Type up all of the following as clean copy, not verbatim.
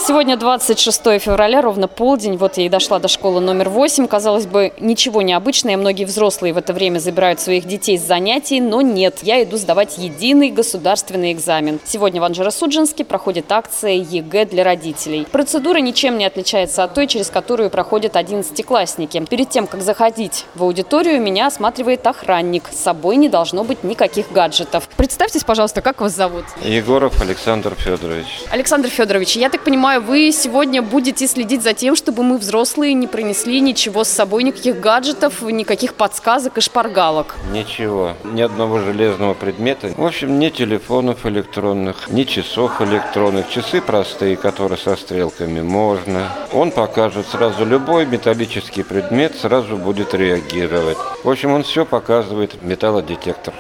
Сегодня 26 февраля, ровно полдень. Вот я и дошла до школы номер 8. Казалось бы, ничего необычного. Многие взрослые в это время забирают своих детей с занятий, но нет. Я иду сдавать единый государственный экзамен. Сегодня в Анжеро-Судженске проходит акция ЕГЭ для родителей. Процедура ничем не отличается от той, через которую проходят 11-классники. Перед тем, как заходить в аудиторию, меня осматривает охранник. С собой не должно быть никаких гаджетов. Представьтесь, пожалуйста, как вас зовут? Егоров Александр Федорович. Александр Федорович, я так понимаю, вы сегодня будете следить за тем, чтобы мы, взрослые, не принесли ничего с собой, никаких гаджетов, никаких подсказок и шпаргалок. Ничего, ни одного железного предмета. В общем, ни телефонов электронных, ни часов электронных. Часы простые, которые со стрелками, можно. Он покажет сразу любой металлический предмет, сразу будет реагировать. В общем, он все показывает, металлодетектор.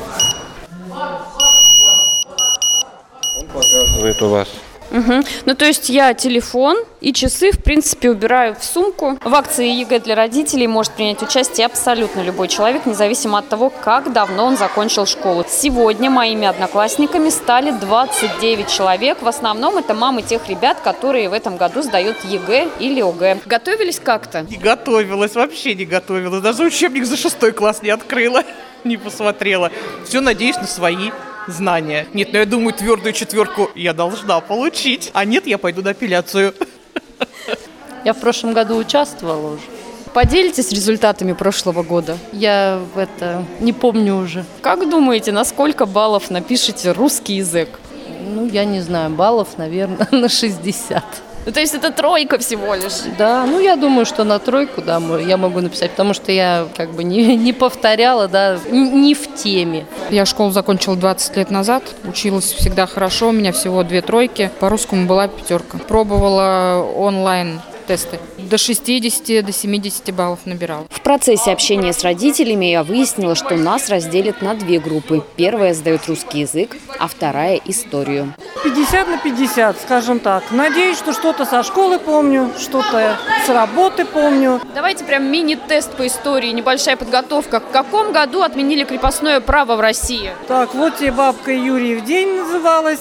Он показывает у вас. Ну, то есть я телефон и часы, в принципе, убираю в сумку. В акции ЕГЭ для родителей может принять участие абсолютно любой человек, независимо от того, как давно он закончил школу. Сегодня моими одноклассниками стали 29 человек. В основном это мамы тех ребят, которые в этом году сдают ЕГЭ или ОГЭ. Готовились как-то? Не готовилась, вообще не готовилась. Даже учебник за 6 класс не открыла, не посмотрела. Все надеюсь на свои знания. Нет, но я думаю, твердую 4 я должна получить. А нет, я пойду на апелляцию. Я в прошлом году участвовала уже. Поделитесь результатами прошлого года? Я не помню уже. Как думаете, на сколько баллов напишите русский язык? Я не знаю, баллов, наверное, на 60. Ну, то есть это 3 всего лишь? Да, я думаю, что на 3, да, я могу написать, потому что я не повторяла, да, не в теме. Я школу закончила 20 лет назад, училась всегда хорошо, у меня всего 2 тройки, по русскому была 5. Пробовала онлайн тесты. До 60, до 70 баллов набирала. В процессе общения с родителями я выяснила, что нас разделят на 2 группы. Первая сдает русский язык, а вторая – историю. 50 на 50, скажем так. Надеюсь, что что-то со школы помню, что-то с работы помню. Давайте прям мини-тест по истории, небольшая подготовка. В каком году отменили крепостное право в России? Так, вот тебе «Бабка Юрьев день» называлась,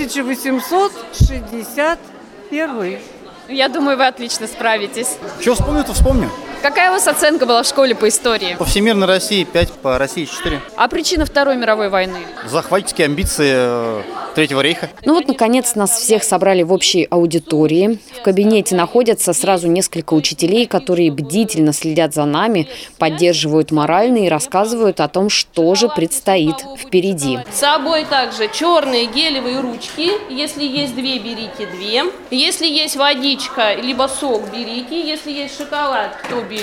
1861. Я думаю, вы отлично справитесь. Что вспомню, то вспомню. Какая у вас оценка была в школе по истории? По всемирной России 5, по России 4. А причина Второй мировой войны? Захватнические амбиции Третьего рейха. Наконец, нас всех собрали в общей аудитории. В кабинете находятся сразу несколько учителей, которые бдительно следят за нами, поддерживают морально и рассказывают о том, что же предстоит впереди. С собой также черные гелевые ручки. Если есть 2, берите 2. Если есть водичка, либо сок, берите. Если есть шоколад, то берем.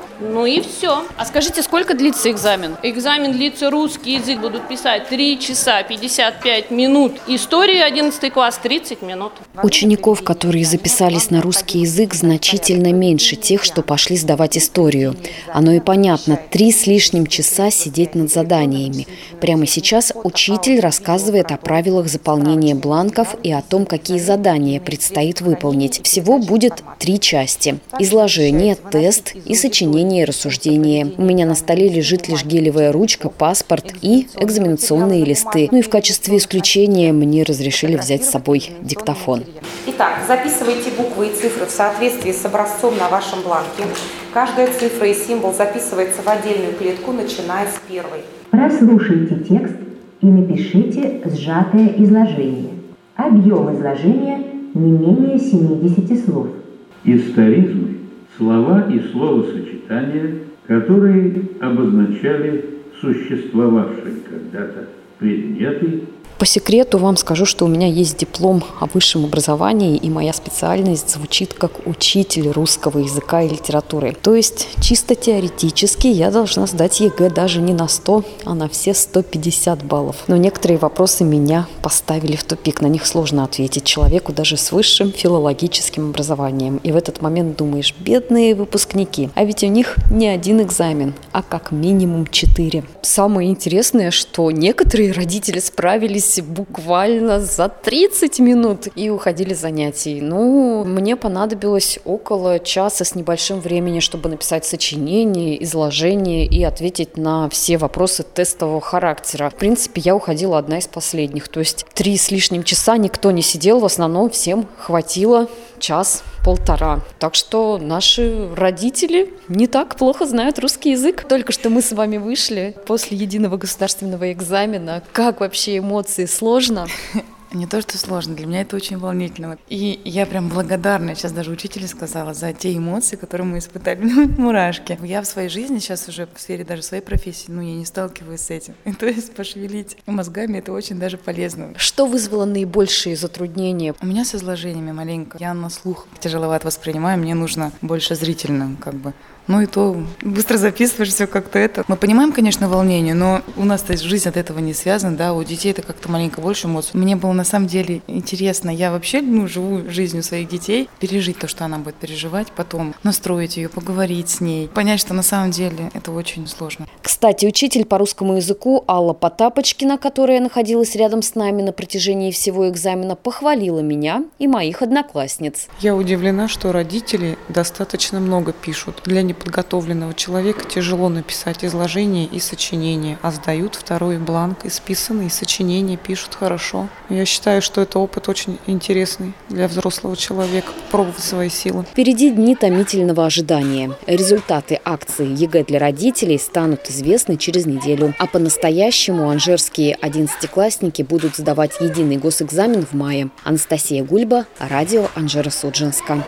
И все. А скажите, сколько длится экзамен? Экзамен длится, русский язык будут писать 3 часа 55 минут. Историю 11 класс 30 минут. Учеников, которые записались на русский язык, значительно меньше тех, что пошли сдавать историю. Оно и понятно, 3 с лишним часа сидеть над заданиями. Прямо сейчас учитель рассказывает о правилах заполнения бланков и о том, какие задания предстоит выполнить. Всего будет 3 части. Изложение, тест и сочинение и рассуждение. У меня на столе лежит лишь гелевая ручка, паспорт и экзаменационные листы. И в качестве исключения мне разрешили взять с собой диктофон. Итак, записывайте буквы и цифры в соответствии с образцом на вашем бланке. Каждая цифра и символ записывается в отдельную клетку, начиная с 1. Прослушайте текст и напишите сжатое изложение. Объем изложения не менее 70 слов. Историзмы – слова и словосочетания, которые обозначали существовавшие когда-то предметы. По секрету вам скажу, что у меня есть диплом о высшем образовании, и моя специальность звучит как учитель русского языка и литературы. То есть чисто теоретически я должна сдать ЕГЭ даже не на 100, а на все 150 баллов. Но некоторые вопросы меня поставили в тупик. На них сложно ответить человеку даже с высшим филологическим образованием. И в этот момент думаешь, бедные выпускники, а ведь у них не 1 экзамен, а как минимум 4. Самое интересное, что некоторые родители справились садились буквально за 30 минут и уходили с занятий. Ну, мне понадобилось около часа с небольшим времени, чтобы написать сочинение, изложение и ответить на все вопросы тестового характера. В принципе, я уходила одна из последних, то есть 3 с лишним часа никто не сидел, в основном всем хватило час-полтора. Так что наши родители не так плохо знают русский язык. Только что мы с вами вышли после единого государственного экзамена. Как вообще эмоции? Сложно? Не то, что сложно, для меня это очень волнительно. И я прям благодарна, сейчас даже учитель сказала, за те эмоции, которые мы испытали, мурашки. Я в своей жизни сейчас уже в сфере даже своей профессии, я не сталкиваюсь с этим. И то есть пошевелить мозгами это очень даже полезно. Что вызвало наибольшие затруднения? У меня с изложениями маленько. Я на слух тяжеловато воспринимаю, мне нужно больше зрительно и то быстро записываешь все как-то это. Мы понимаем, конечно, волнение, но у нас-то жизнь от этого не связана, да, у детей это как-то маленько больше эмоций. Мне было на самом деле интересно, я вообще живу жизнью своих детей, пережить то, что она будет переживать, потом настроить ее, поговорить с ней, понять, что на самом деле это очень сложно. Кстати, учитель по русскому языку Алла Потапочкина, которая находилась рядом с нами на протяжении всего экзамена, похвалила меня и моих одноклассниц. Я удивлена, что родители достаточно много пишут. Для неподготовленного человека тяжело написать изложение и сочинение, а сдают второй бланк исписанный, и сочинение пишут хорошо. Я считаю, что это опыт очень интересный для взрослого человека, попробовать свои силы. Впереди дни томительного ожидания. Результаты акции ЕГЭ для родителей станут известны через неделю. А по-настоящему анжерские 11-классники будут сдавать единый госэкзамен в мае. Анастасия Гульба, радио Анжеро-Судженска.